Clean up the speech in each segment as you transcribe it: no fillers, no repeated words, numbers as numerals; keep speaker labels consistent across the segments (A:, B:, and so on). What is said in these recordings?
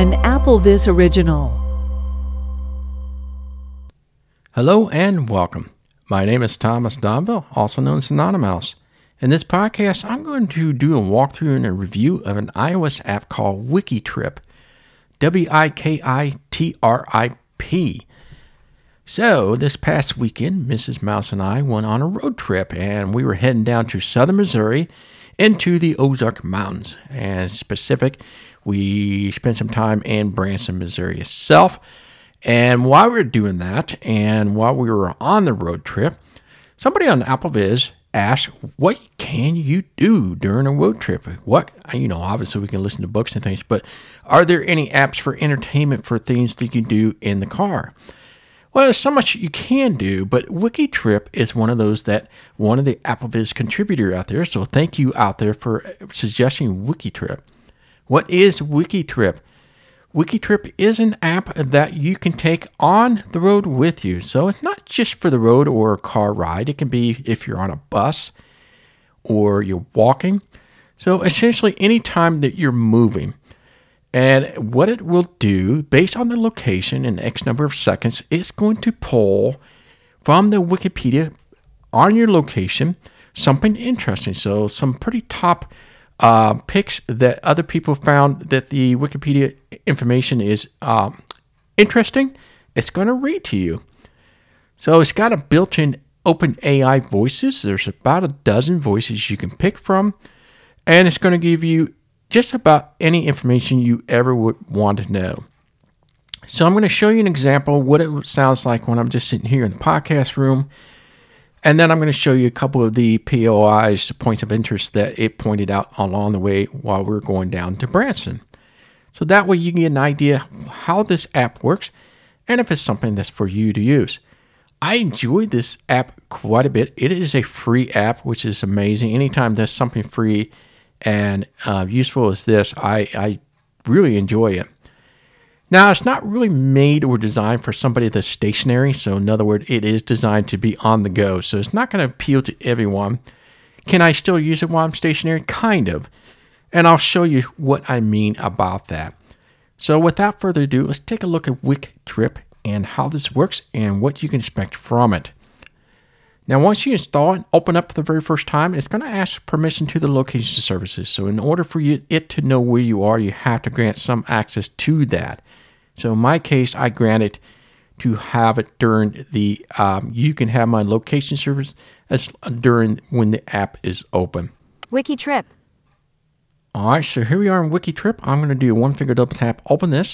A: an AppleVis original.
B: Hello and welcome. My name is Thomas Donville, also known as Anonymouse. In this podcast, I'm going to do a walkthrough and a review of an iOS app called Wikitrip. Wikitrip. So, this past weekend, Mrs. Mouse and I went on a road trip, and we were heading down to southern Missouri into the Ozark Mountains. And specific, we spent some time in Branson, Missouri itself. And while we were doing that, and while we were on the road trip, somebody on AppleVis asked, what can you do during a road trip? Obviously we can listen to books and things, but are there any apps for entertainment for things that you can do in the car? Well, there's so much you can do, but Wikitrip is one of those that one of the AppleVis contributor out there, so thank you out there for suggesting Wikitrip. What is Wikitrip? Wikitrip is an app that you can take on the road with you. So it's not just for the road or a car ride. It can be if you're on a bus or you're walking. So essentially any time that you're moving. And what it will do, based on the location in X number of seconds, it's going to pull from the Wikipedia on your location something interesting. So some pretty top picks that other people found that the Wikipedia information is interesting, it's going to read to you. So it's got a built-in OpenAI voices. There's about a dozen voices you can pick from, and it's going to give you just about any information you ever would want to know. So I'm going to show you an example of what it sounds like when I'm just sitting here in the podcast room. And then I'm going to show you a couple of the POIs, points of interest that it pointed out along the way while we were going down to Branson. So that way you can get an idea how this app works and if it's something that's for you to use. I enjoy this app quite a bit. It is a free app, which is amazing. Anytime there's something free and useful as this, I really enjoy it. Now, it's not really made or designed for somebody that's stationary. So in other words, it is designed to be on the go. So it's not going to appeal to everyone. Can I still use it while I'm stationary? Kind of. And I'll show you what I mean about that. So without further ado, let's take a look at Wikitrip and how this works and what you can expect from it. Now, once you install it, open up for the very first time, it's going to ask permission to the location services. So in order for it to know where you are, you have to grant some access to that. So in my case, I grant it to have it during the, you can have my location service during when the app is open.
C: Wikitrip.
B: All right, so here we are in Wikitrip. I'm going to do a one-finger double tap, open this.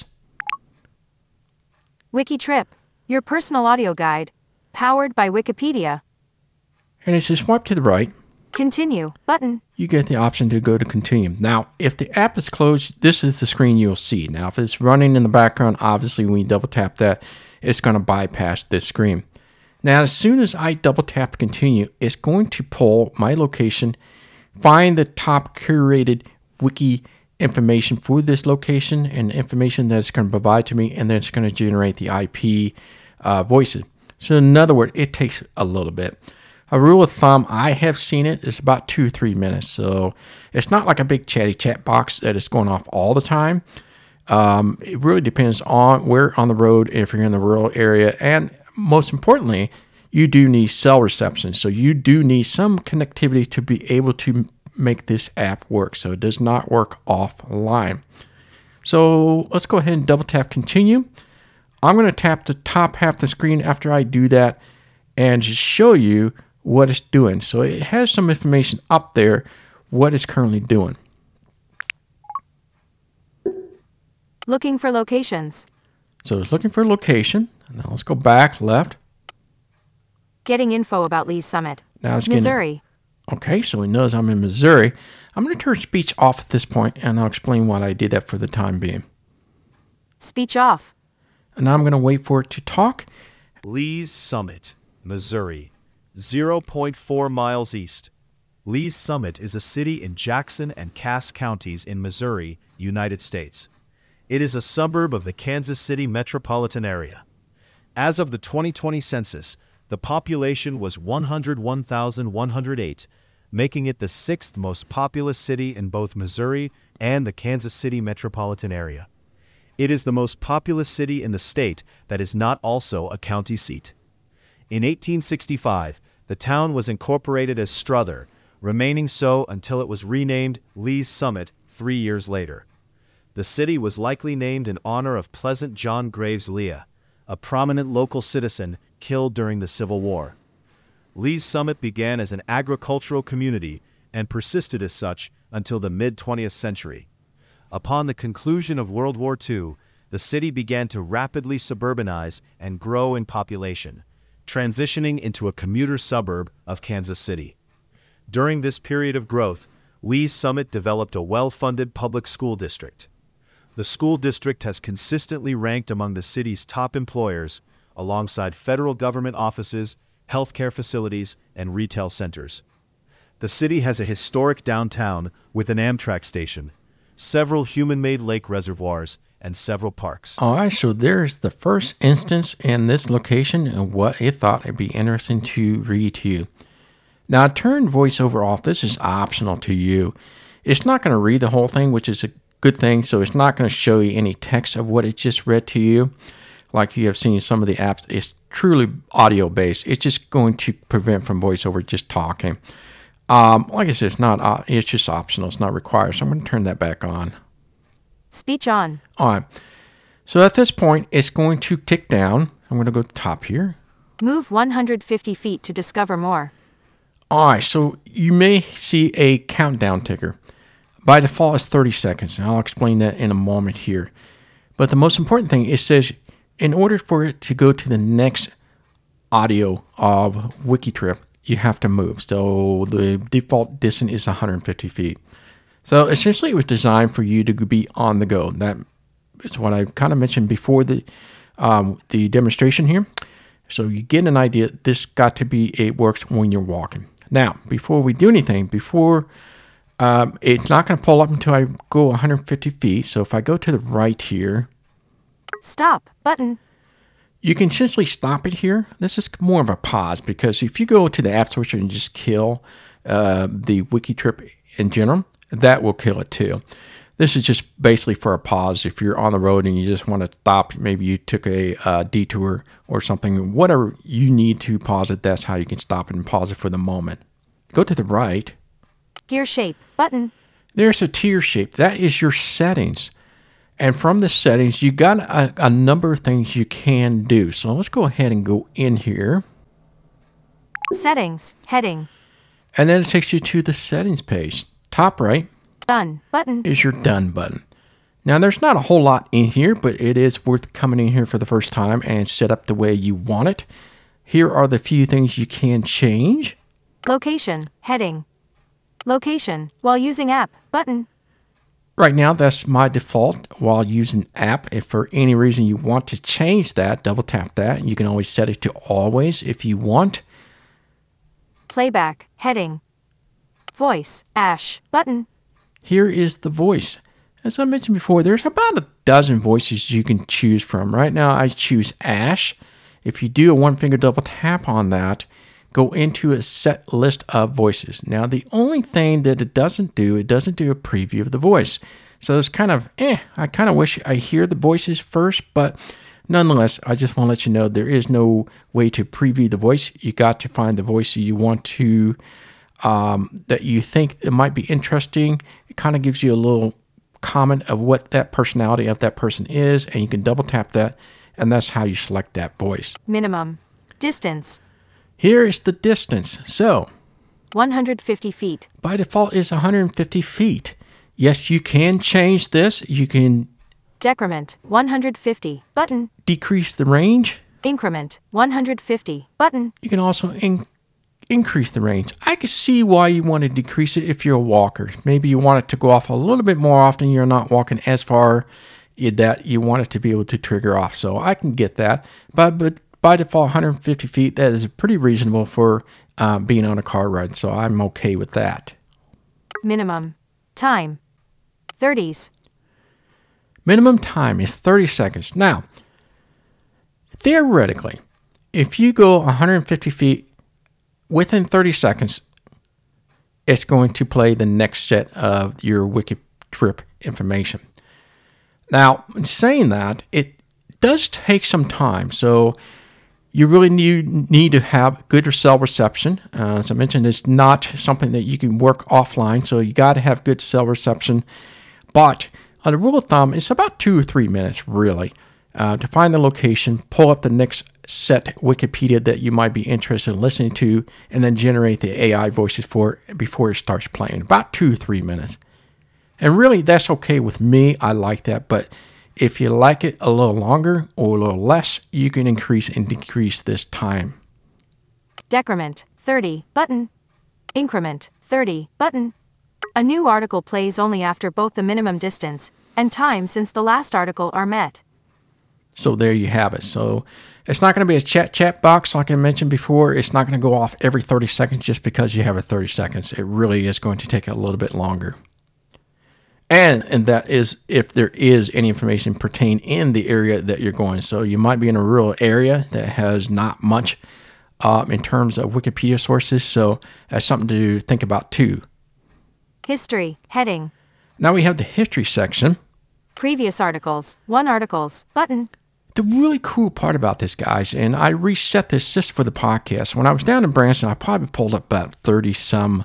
C: Wikitrip, your personal audio guide, powered by Wikipedia.
B: And as you swipe to the right,
C: Continue button.
B: You get the option to go to continue. Now, if the app is closed, this is the screen you'll see. Now, if it's running in the background, obviously when you double tap that, it's going to bypass this screen. Now, as soon as I double tap continue, it's going to pull my location, find the top curated wiki information for this location and information that it's going to provide to me, and then it's going to generate the IP voices. So in other words, it takes a little bit. A rule of thumb, I have seen it, is about 2 or 3 minutes. So it's not like a big chatty chat box that is going off all the time. It really depends on where on the road, if you're in the rural area. And most importantly, you do need cell reception. So you do need some connectivity to be able to make this app work. So it does not work offline. So let's go ahead and double tap continue. I'm going to tap the top half of the screen after I do that and just show you what it's doing. So it has some information up there, what it's currently doing.
C: Looking for locations.
B: So it's looking for a location. Now let's go back, left.
C: Getting info about Lee's Summit.
B: Now it's getting,
C: Missouri.
B: Okay, so he knows I'm in Missouri. I'm going to turn speech off at this point, and I'll explain why I did that for the time being.
C: Speech off.
B: And now I'm going to wait for it to talk.
D: Lee's Summit, Missouri, 0.4 miles east. Lee's Summit is a city in Jackson and Cass counties in Missouri, United States. It is a suburb of the Kansas City metropolitan area. As of the 2020 census, the population was 101,108, making it the sixth most populous city in both Missouri and the Kansas City metropolitan area. It is the most populous city in the state that is not also a county seat. In 1865, the town was incorporated as Strother, remaining so until it was renamed Lee's Summit 3 years later. The city was likely named in honor of Pleasant John Graves Leah, a prominent local citizen killed during the Civil War. Lee's Summit began as an agricultural community and persisted as such until the mid-20th century. Upon the conclusion of World War II, the city began to rapidly suburbanize and grow in population, transitioning into a commuter suburb of Kansas City. During this period of growth, Lee's Summit developed a well-funded public school district. The school district has consistently ranked among the city's top employers, alongside federal government offices, healthcare facilities, and retail centers. The city has a historic downtown with an Amtrak station, several human-made lake reservoirs, and several parks.
B: All right, so there's the first instance in this location and what it thought it'd be interesting to read to you. Now, turn voiceover off. This is optional to you. It's not going to read the whole thing, which is a good thing, so it's not going to show you any text of what it just read to you. Like you have seen some of the apps, it's truly audio-based. It's just going to prevent from voiceover just talking. Like I said, it's just optional. It's not required, so I'm going to turn that back on.
C: Speech on.
B: All right. So at this point, it's going to tick down. I'm going to go to the top here.
C: Move 150 feet to discover more.
B: All right. So you may see a countdown ticker. By default, it's 30 seconds. And I'll explain that in a moment here. But the most important thing, it says in order for it to go to the next audio of Wikitrip, you have to move. So the default distance is 150 feet. So essentially, it was designed for you to be on the go. That is what I kind of mentioned before the demonstration here. So you get an idea. This got to be, it works when you're walking. Now, before we do anything, it's not going to pull up until I go 150 feet. So if I go to the right here.
C: Stop button.
B: You can essentially stop it here. This is more of a pause because if you go to the app switcher and just kill the Wikitrip in general, that will kill it too. This is just basically for a pause. If you're on the road and you just want to stop, maybe you took a detour or something, whatever you need to pause it, that's how you can stop it and pause it for the moment. Go to the right.
C: Gear shape button.
B: There's a tier shape. That is your settings. And from the settings, you got a number of things you can do. So let's go ahead and go in here.
C: Settings, heading.
B: And then it takes you to the settings page. Top right.
C: Done button.
B: Is your done button. Now, there's not a whole lot in here, but it is worth coming in here for the first time and set up the way you want it. Here are the few things you can change.
C: Location, heading. Location, while using app button.
B: Right now, that's my default while using app. If for any reason you want to change that, double tap that. You can always set it to always if you want.
C: Playback, heading. Voice, Ash, button.
B: Here is the voice. As I mentioned before, there's about a dozen voices you can choose from. Right now, I choose Ash. If you do a one-finger double tap on that, go into a set list of voices. Now, the only thing that it doesn't do a preview of the voice. So it's kind of, I kind of wish I hear the voices first, but nonetheless, I just want to let you know there is no way to preview the voice. You got to find the voice you want to, that you think it might be interesting. It kind of gives you a little comment of what that personality of that person is, and you can double tap that, and that's how you select that voice.
C: Minimum. Distance.
B: Here is the distance. So
C: 150 feet.
B: By default is 150 feet. Yes, you can change this. You can
C: Decrement 150 button.
B: Decrease the range.
C: Increment 150 button.
B: You can also increase the range. I can see why you want to decrease it if you're a walker. Maybe you want it to go off a little bit more often. You're not walking as far that you want it to be able to trigger off. So I can get that. But by default, 150 feet, that is pretty reasonable for being on a car ride. So I'm okay with that.
C: Minimum time 30s.
B: Minimum time is 30 seconds. Now, theoretically, if you go 150 feet within 30 seconds, it's going to play the next set of your Wikitrip information. Now, in saying that, it does take some time. So you really need to have good cell reception. As I mentioned, it's not something that you can work offline, so you got to have good cell reception. But on a rule of thumb, it's about 2 or 3 minutes, really, to find the location, pull up the next set Wikipedia that you might be interested in listening to, and then generate the AI voices for it before it starts playing. About 2 or 3 minutes. And really, that's okay with me. I like that. But if you like it a little longer or a little less, you can increase and decrease this time.
C: Decrement, 30, button. Increment, 30, button. A new article plays only after both the minimum distance and time since the last article are met.
B: So there you have it. So it's not going to be a chat box like I mentioned before. It's not going to go off every 30 seconds just because you have a 30 seconds. It really is going to take a little bit longer. And that is if there is any information pertain in the area that you're going. So you might be in a rural area that has not much in terms of Wikipedia sources. So that's something to think about too.
C: History, heading.
B: Now we have the history section.
C: Previous articles, 1 articles, button.
B: The really cool part about this, guys, and I reset this just for the podcast. When I was down in Branson, I probably pulled up about 30-some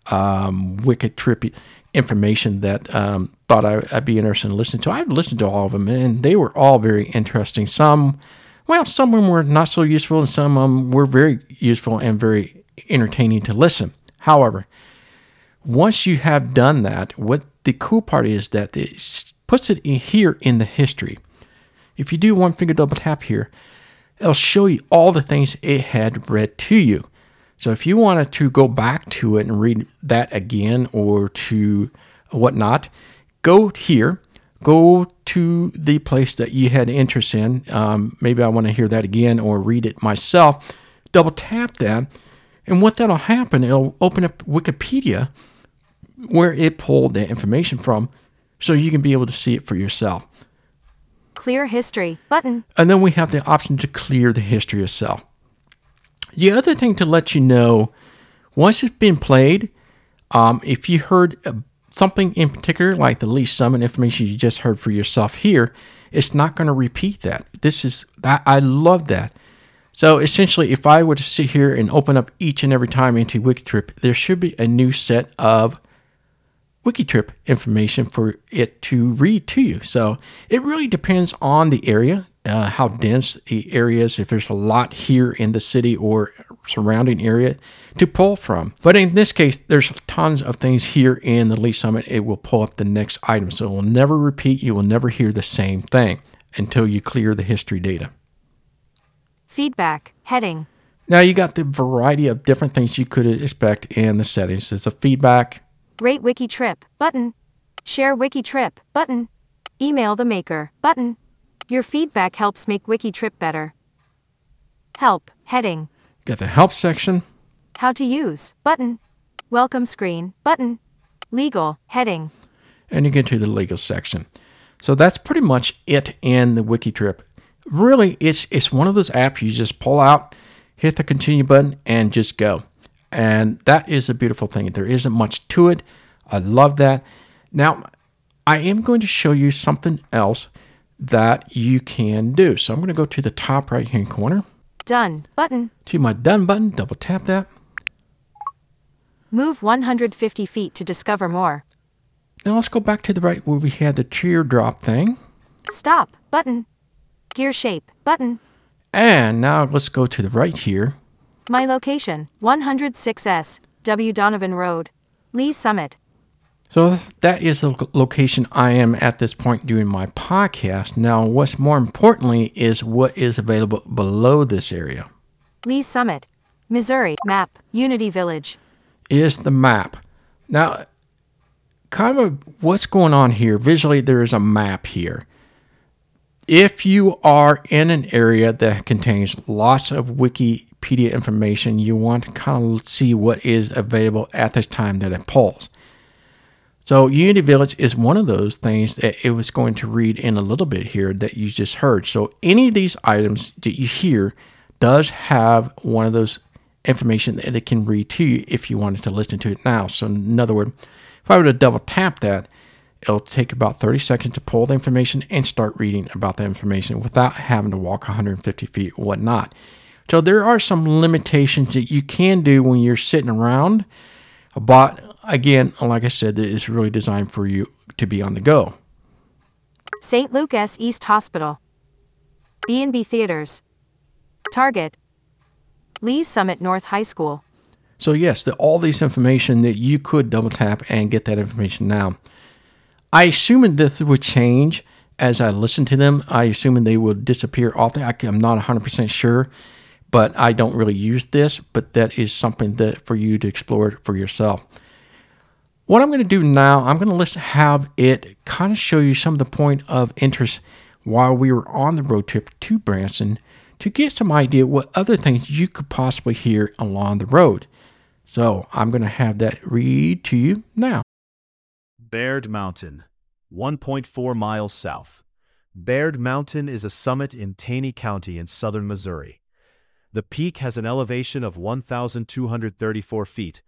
B: Wikitrip information that thought I'd be interested in listening to. I've listened to all of them, and they were all very interesting. Some of them were not so useful, and some of them were very useful and very entertaining to listen. However, once you have done that, what the cool part is that it puts it here in the history. If you do one finger double tap here, it'll show you all the things it had read to you. So if you wanted to go back to it and read that again or to whatnot, go here, go to the place that you had interest in. Maybe I want to hear that again or read it myself. Double tap that. And what that'll happen, it'll open up Wikipedia where it pulled the information from so you can be able to see it for yourself.
C: Clear history, button.
B: And then we have the option to clear the history itself. The other thing to let you know, once it's been played, if you heard something in particular, like the Lee's Summit information you just heard for yourself here, it's not going to repeat that. I love that. So essentially, if I were to sit here and open up each and every time into Wikitrip, there should be a new set of Wikitrip information for it to read to you. So it really depends on the area, how dense the area is, if there's a lot here in the city or surrounding area to pull from. But in this case, there's tons of things here in the Lee's Summit. It will pull up the next item. So it will never repeat. You will never hear the same thing until you clear the history data.
C: Feedback, heading.
B: Now you got the variety of different things you could expect in the settings. There's a feedback.
C: Rate Wikitrip, button. Share Wikitrip, button. Email the maker, button. Your feedback helps make Wikitrip better. Help, heading.
B: Got the help section.
C: How to use, button. Welcome screen, button. Legal, heading.
B: And you get to the legal section. So that's pretty much it in the Wikitrip. Really, it's one of those apps you just pull out, hit the continue button, and just go. And that is a beautiful thing. There isn't much to it. I love that. Now, I am going to show you something else that you can do. So I'm going to go to the top right-hand corner.
C: Done, button.
B: To my done button, double tap that.
C: Move 150 feet to discover more.
B: Now let's go back to the right where we had the teardrop thing.
C: Stop, button. Gear shape, button.
B: And now let's go to the right here.
C: My location, 106S, W. Donovan Road, Lee's Summit.
B: So that is the location I am at this point doing my podcast. Now, what's more importantly is what is available below this area.
C: Lee's Summit, Missouri, map, Unity Village.
B: Is the map. Now, kind of what's going on here, visually there is a map here. If you are in an area that contains lots of Wikipedia information, you want to kind of see what is available at this time that it pulls. So Unity Village is one of those things that it was going to read in a little bit here that you just heard. So any of these items that you hear does have one of those information that it can read to you if you wanted to listen to it now. So in other words, if I were to double tap that, It'll take about 30 seconds to pull the information and start reading about that information without having to walk 150 feet or whatnot. So there are some limitations that you can do when you're sitting around. But again, like I said, it's really designed for you to be on the go.
C: St. Luke S. East Hospital. B&B Theaters. Target. Lee's Summit North High School.
B: So yes, all these information that you could double tap and get that information now. I assume this would change as I listen to them. I assume they will disappear off the. I'm not 100% sure, but I don't really use this. But that is something that for you to explore for yourself. What I'm going to do now, I'm going to have it kind of show you some of the point of interest while we were on the road trip to Branson to get some idea what other things you could possibly hear along the road. So I'm going to have that read to you now.
D: Baird Mountain, 1.4 miles south. Baird Mountain is a summit in Taney County in southern Missouri. The peak has an elevation of 1,234 feet,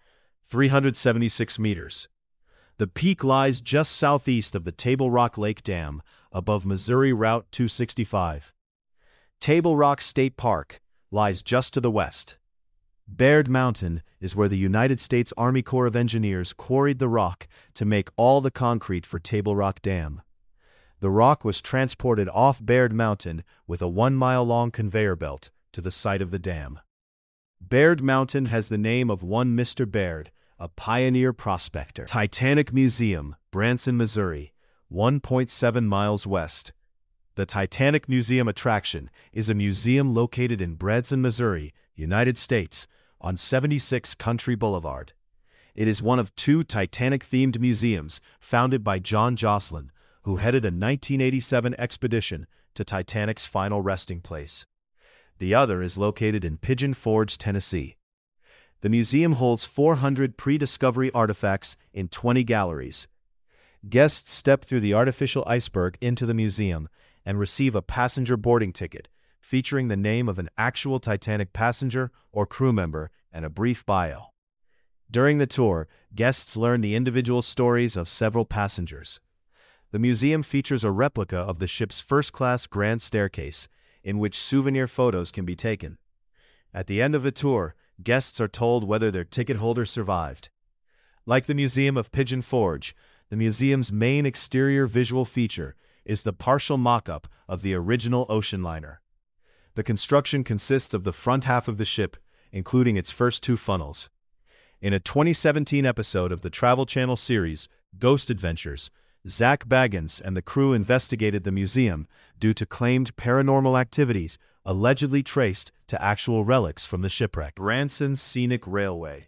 D: 376 meters. The peak lies just southeast of the Table Rock Lake Dam, above Missouri Route 265. Table Rock State Park lies just to the west. Baird Mountain is where the United States Army Corps of Engineers quarried the rock to make all the concrete for Table Rock Dam. The rock was transported off Baird Mountain with a 1-mile-long conveyor belt to the site of the dam. Baird Mountain has the name of one Mr. Baird, a pioneer prospector. Titanic Museum, Branson, Missouri, 1.7 miles west. The Titanic Museum attraction is a museum located in Branson, Missouri, United States, on 76 Country Boulevard. It is one of 2 Titanic-themed museums founded by John Joslin, who headed a 1987 expedition to Titanic's final resting place. The other is located in Pigeon Forge, Tennessee. The museum holds 400 pre-discovery artifacts in 20 galleries. Guests step through the artificial iceberg into the museum and receive a passenger boarding ticket featuring the name of an actual Titanic passenger or crew member and a brief bio. During the tour, guests learn the individual stories of several passengers. The museum features a replica of the ship's first-class grand staircase, in which souvenir photos can be taken. At the end of the tour, guests are told whether their ticket holder survived. Like the Museum of Pigeon Forge, the museum's main exterior visual feature is the partial mock-up of the original ocean liner. The construction consists of the front half of the ship, including its first 2 funnels. In a 2017 episode of the Travel Channel series, Ghost Adventures, Zach Baggins and the crew investigated the museum due to claimed paranormal activities allegedly traced to actual relics from the shipwreck. Branson Scenic Railway,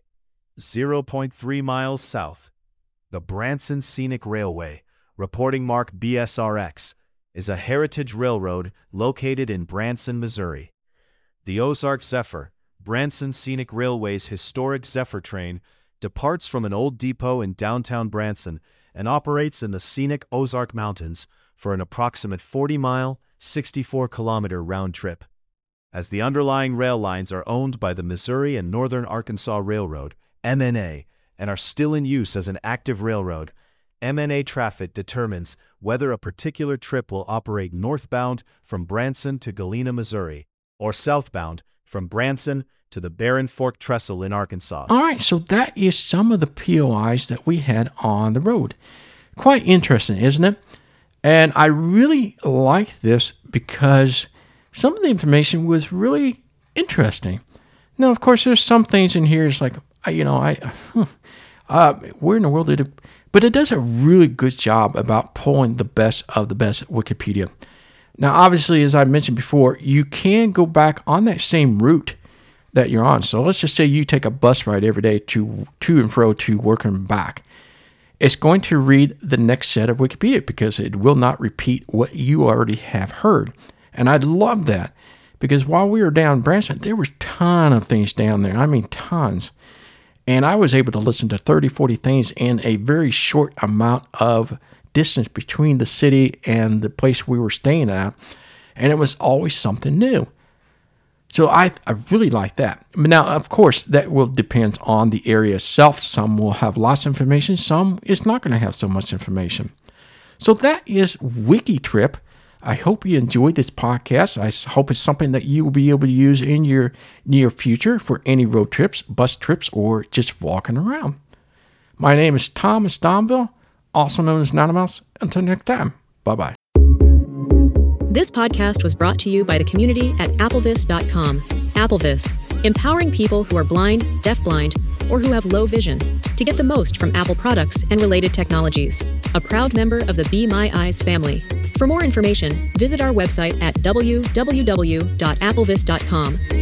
D: 0.3 miles south. The Branson Scenic Railway, reporting mark BSRX, is a heritage railroad located in Branson, Missouri. The Ozark Zephyr, Branson Scenic Railway's historic Zephyr train, departs from an old depot in downtown Branson and operates in the scenic Ozark Mountains for an approximate 40-mile, 64-kilometer round trip. As the underlying rail lines are owned by the Missouri and Northern Arkansas Railroad, MNA, and are still in use as an active railroad, MNA traffic determines whether a particular trip will operate northbound from Branson to Galena, Missouri, or southbound from Branson to the Barren Fork Trestle in Arkansas.
B: All right, so that is some of the POIs that we had on the road. Quite interesting, isn't it? And I really like this because some of the information was really interesting. Now, of course, there's some things in here. It's like, where in the world did it? But it does a really good job about pulling the best of the best Wikipedia. Now, obviously, as I mentioned before, you can go back on that same route that you're on. So let's just say you take a bus ride every day to and fro to work and back. It's going to read the next set of Wikipedia because it will not repeat what you already have heard. And I love that because while we were down in Branson, there was a ton of things down there. I mean, tons. And I was able to listen to 30, 40 things in a very short amount of distance between the city and the place we were staying at. And it was always something new. So I really like that. Now, of course, that will depend on the area itself. Some will have lots of information. Some is not going to have so much information. So that is WikiTrip. I hope you enjoyed this podcast. I hope it's something that you will be able to use in your near future for any road trips, bus trips, or just walking around. My name is Thomas Domville, also known as Nanomouse. Until next time, bye-bye.
E: This podcast was brought to you by the community at applevis.com. Applevis, empowering people who are blind, deafblind, or who have low vision to get the most from Apple products and related technologies. A proud member of the Be My Eyes family. For more information, visit our website at www.applevis.com